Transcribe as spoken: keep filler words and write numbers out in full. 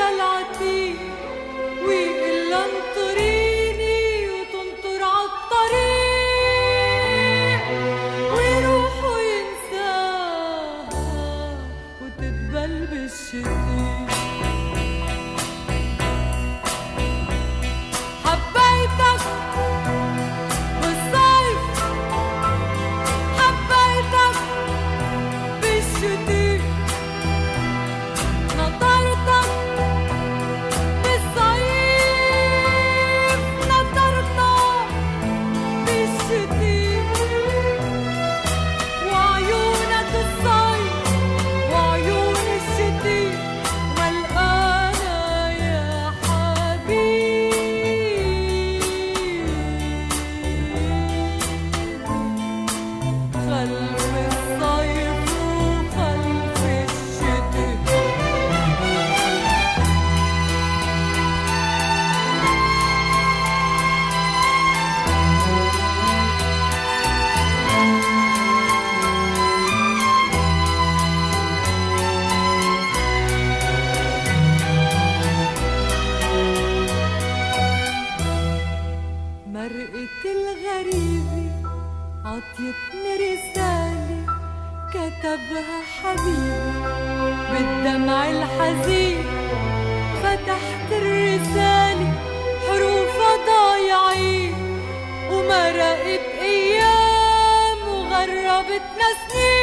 العتيق وإلا انطريني وتنطر عالطريق ويروحوا ينساها وتدبل بالشتيق. حبيتك بالصيف حبيتك بالشتيق نطرتك بالصيف نطرتك بالشتيق وعيونك الصيف وعيون الشتيق ملقانة يا حبيبي خلف الصيف وخلف الشتيق. مرقة الغريبة عطيتني رسالة كتبها حبيبي بالدمع الحزين فتحت الرسالة حروفها ضايعين ومرقت أيام وغربتنا سنين